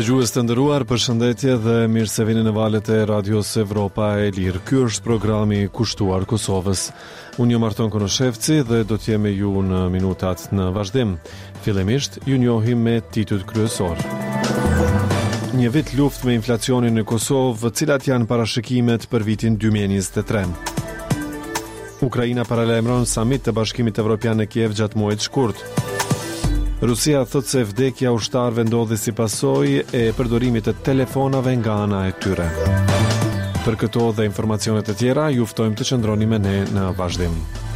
Dëgjues të nderuar, përshëndetje dhe mirë se vini në valët e Radios Evropa e Lirë. Ky është programi kushtuar Kosovës. Unë jam Arton Konoshevci dhe do të jem me ju në minutat në vazhdim. Fillimisht ju njohim me titujt kryesor. Një vit luftë me inflacionin në Kosovë, cilat janë parashikimet për vitin 2023. Ukraina paralajmëron samit të Bashkimit Evropian në Kiev gjatë muajit shkurt. Rusia thot se vdekja ushtarëve ndodhi si pasojë e përdorimit të telefonave nga ana e tyre. Për këto dhe informacionet e tjera, ju ftojmë të qëndroni me ne në vazhdim.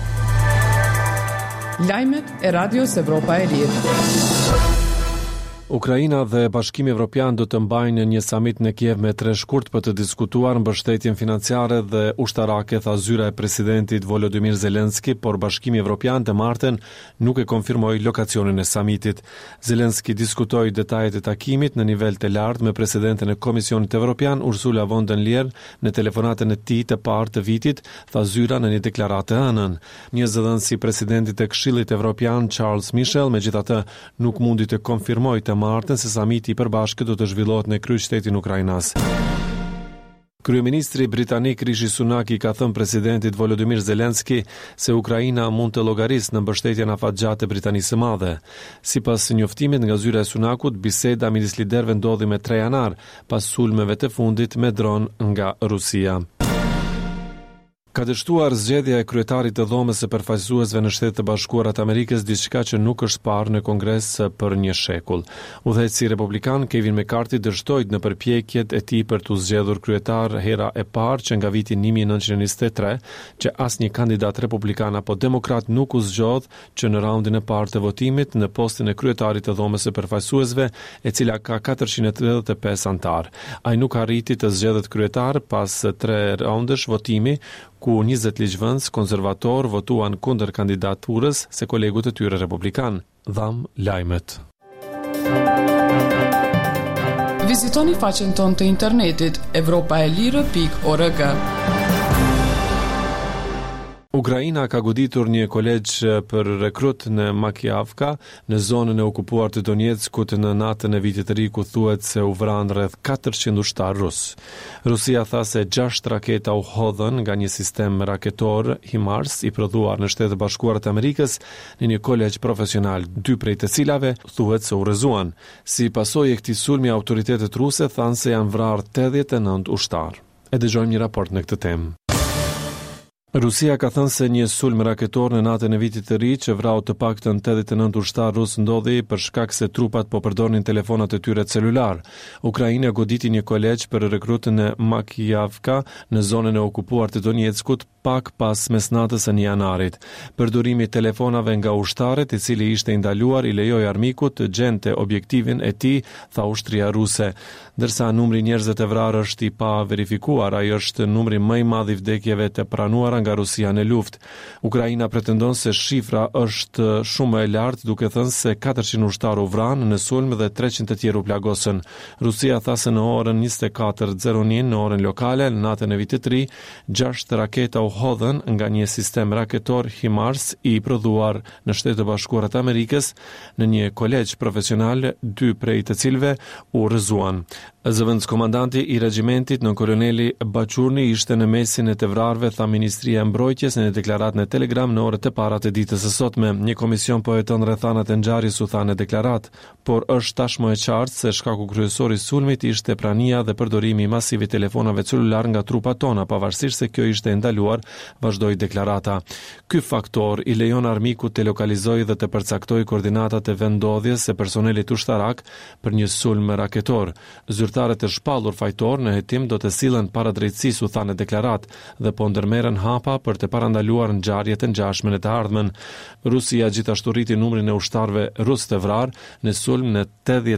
Lajmet e Radios Evropa e Lirë. Ukraina dhe Bashkimi Evropian do të mbajnë një samit në Kiev me 3 shkurt për të diskutuar mbështetjen financiare dhe ushtarake, tha zyra e presidentit Volodymyr Zelenski, por Bashkimi Evropian të martën nuk e konfirmoi lokacionin e samitit. Zelenski diskutoi detajet e takimit në nivel të lartë me presidenten e Komisionit Evropian Ursula von der Leyen në telefonatën e tij të parë të vitit, tha zyra në një deklaratë hënën. Një zëdhënës i presidentit të Këshillit Evropian Charles Michel megjithatë nuk mundi të konfirmojë të martën se samiti i përbashkët do të zhvillohet në kryeqytetin ukrainas. Kryeministri britanik Rishi Sunak i ka thënë presidentit Volodymyr Zelenski se Ukraina mund të llogarisë në mbështetjen afatgjatë të Britanisë së Madhe. Sipas njoftimit nga zyra e Sunakut, biseda midis liderëve ndodhi me 3 janar, pas sulmeve të fundit me dron nga Rusia. Ka dështuar zgjedhja e kryetarit të dhomës së përfaqësuesve në Shtetet e Bashkuara të Amerikës, diçka që nuk është parë në Kongres për një shekull. Udhëheqësi republikan Kevin McCarthy dështoi në përpjekjet e tij për të zgjedhur kryetar hera e parë që nga viti 1923 që asnjë kandidat republikan apo demokrat nuk u zgjodh që në raundin e parë të votimit në postin e kryetarit të dhomës së përfaqësuesve, e cila ka 485 antar. Ai nuk arriti të zgjedhet kryetar pas 3 raundesh votimi, ku 20 ligjvënës konservator votuan kundër kandidaturës së kolegut të tyre republikan. Dham lajmet. Vizitoni faqen tonë të internetit europaelire.org. Ukraina ka goditur një kolegj për rekrut në Makiavka, në zonën e okupuar të Donjeckut në natën e vitit të ri, ku thuhet se u vranë rreth 400 ushtar rus. Rusia tha se 6 raketa u hodhën nga një sistem raketor HIMARS i prodhuar në Shtetet e Bashkuara të Amerikës në një kolegj profesional, 2 prej të cilave thuhet se u rrezuan. Si pasojë e këtij sulmi, autoritetet ruse thanë se janë vrarë 89 ushtar. E dëgjojmë një raport në këtë temë. Rusia ka thënë se një sulm raketor në natën e vitit të ri që vrau të paktën 89 ushtar rus ndodhi për shkak se trupat po përdornin telefonat e tyre celular. Ukraina goditi një kolegj për rekrutën në Makiavka në zonën e okupuar të Donjeckut pak pas mesnatës së 1 janarit. Përdorimi i telefonave nga ushtarët, i cili ishte ndaluar, i lejoi armikut të gjente objektivin e tij, tha ushtria ruse. Ndërsa numri i njerëzve të vrarë është i pa verifikuar, ai është numri më i madh i vdekjeve të pranuara nga Rusia në luftë. Ukraina pretendon se shifra është shumë e lartë, duke thënë se 400 ushtarë u vranë në sulm dhe 300 të tjerë u plagosën. Rusia tha se në orën 24:01 në orën lokale, në natën e vitit të ri, 6 raketa u hodhën nga një sistem raketor HIMARS i prodhuar në Shtetet e Bashkuara të Amerikës në një kolegj profesional, 2 prej të cilëve u rrëzuan. Zëvendës komandanti i regjimentit në koloneli Bachurni ishte në mesin e të vrarëve, tha Ministria e Mbrojtjes në një deklaratë në Telegram në orët e para të ditës së sotme. Një komision po heton rrethanat e ngjarjes, u tha në deklaratë, por është tashmë e qartë se shkaku kryesor i sulmit ishte prania dhe përdorimi masiv i telefonave celular nga trupat tona, pavarësisht se kjo ishte ndaluar, vazhdoi deklarata. Ky faktor i lejon armikut të lokalizojë dhe të përcaktojë koordinatat e vendodhjes së personelit ushtarak për një sulm raketor. Zyrtarët e shpallur fajtor në hetim do të sillen para drejtësisë, u tha në deklaratë, dhe po ndërmerren hapa për të parandaluar ngjarje të ngjashme në të ardhmen. Rusia gjithashtu rriti numrin e ushtarëve rus të vrarë në sulm në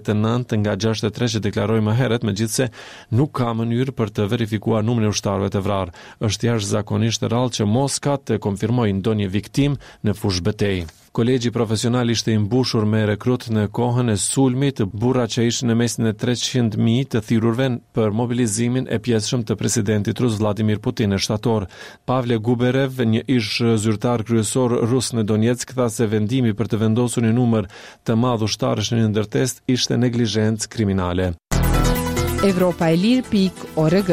89 nga 63 që deklaroi më herët, megjithse nuk ka mënyrë për të verifikuar numrin e ushtarëve të vrarë. Është jashtëzakonisht rrallë që Moska të konfirmojë ndonjë viktim në fushë betejë. Kolegji profesional ishte i mbushur me rekrut në kohën e sulmit, burra që ishin në mesin e 300.000 të thirrurve për mobilizimin e pjesëshëm të presidentit rus Vladimir Putin në shtator. Pavle Guberev, një ish zyrtar kryesor rus në Donetsk, tha se vendimi për të vendosur një numër të madh ushtarësh në një ndërtestë ishte neglizhencë kriminale. europaelir.org.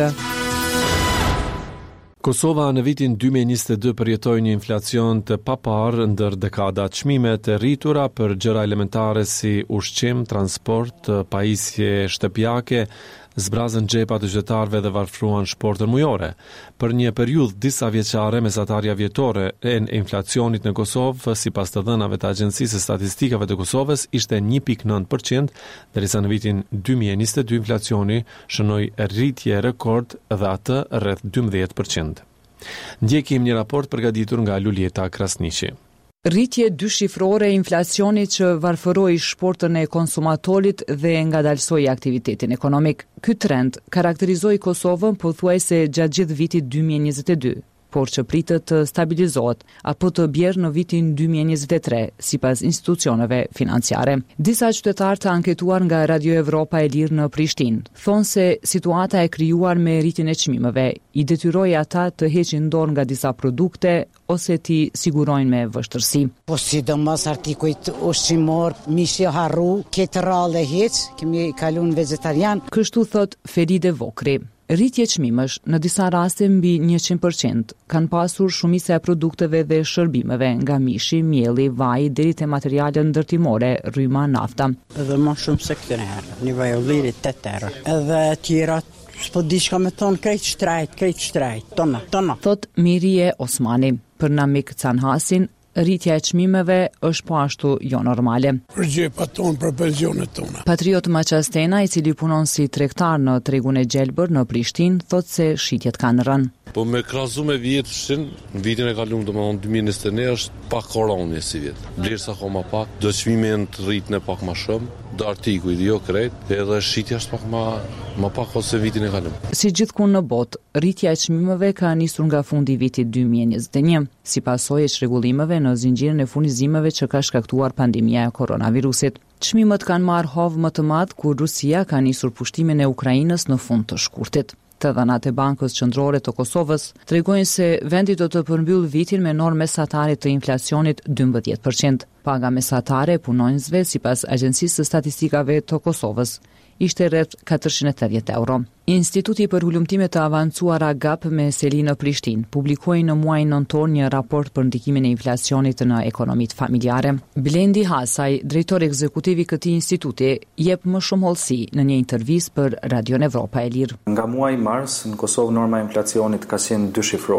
Kosova në vitin 2022 përjetoi një inflacion të paparë ndër dekadat. Çmimet e rritura për gjëra elementare si ushqim, transport, pajisje shtëpiake zbrazën xhepat e qytetarëve dhe varfruan shportën mujore. Për një periudhë disa vjeçare, mesatarja vjetore e inflacionit në Kosovë, sipas të dhënave të Agjencisë së Statistikave të Kosovës, ishte 1.9%, derisa në vitin 2022 inflacioni shënoi rritje rekord dhe atë rreth 12%. Ndjekim një raport përgatitur nga Lulieta Krasniqi. Rritje dyshifrore e inflacionit që varfëroi shportën e konsumatorit dhe ngadalsoi aktivitetin ekonomik. Ky trend karakterizoi Kosovën pothuajse gjatë gjithë vitit 2022, por që pritet të stabilizohet apo të bjerë në vitin 2023, sipas institucioneve financiare. Disa qytetarë të anketuar nga Radio Evropa e Lirë në Prishtinë thonë se situata e krijuar me rritjen e çmimeve i detyroi ata të heqin dorë nga disa produkte ose t'i sigurojnë me vështirësi. Po sidomos artikujt ushqimor, mishi harru, këtë rallë hiç, kemi kaluar vegetarian. Kështu thot Feride Vokri. Rritje çmimësh në disa raste mbi 100% kanë pasur shumica e produkteve dhe shërbimeve, nga mishi, mielli, vaji deri te materiale ndërtimore, rryma, nafta. Edhe më shumë se këtë herë, një vaj uliri 8 euro. Edhe tjera s'po di çka me ton, krejt shtrejt, tona. Thot Mirie Osmani. Për Namik Canhasin, rritja e çmimeve është po ashtu jo normale. Për gjepat tonë, për pensionet tona. Patriot Maqastena, i cili punon si tregtar në tregun e Gjelbër në Prishtinë, thot se shitjet kanë rënë. Po me krahasu me vjetëshin, në vitin e kaluar, domethënë 2021 është pak koronje si vjet. Vlerësa akoma pak, do çmimet të rritën pak më shumë, do artikuj jo krejt, edhe shitja është pak më pak ose vitin e kaluar. Si gjithkund në botë, rritja e çmimeve ka nisur nga fundi i vitit 2021, si pasojë e çrregullimeve në zinxhirin e furnizimeve që ka shkaktuar pandemia e koronavirusit. Çmimet kanë marrë hovë më të madh kur Rusia ka nisur pushtimin e Ukrainës në fund të shkurtit. Të dhënat e Bankës Qendrore të Kosovës tregojnë se vendi do të përmbyll vitin me normë mesatare të inflacionit 12%. Paga mesatare e punonjësve sipas Agjencisë së Statistikave të Kosovës ishte rreth 480 euro. Instituti për Hulumtime të Avancuara GAP me seli në Prishtinë publikoi në muajin nëntor një raport për ndikimin e inflacionit në ekonomitë familjare. Blendi Hasaj, drejtor ekzekutiv i këtij instituti, jep më shumë hollësi në një intervistë për Radio Evropa e Lirë. Nga muaji mars në Kosovë norma e inflacionit ka qenë dyshifrore.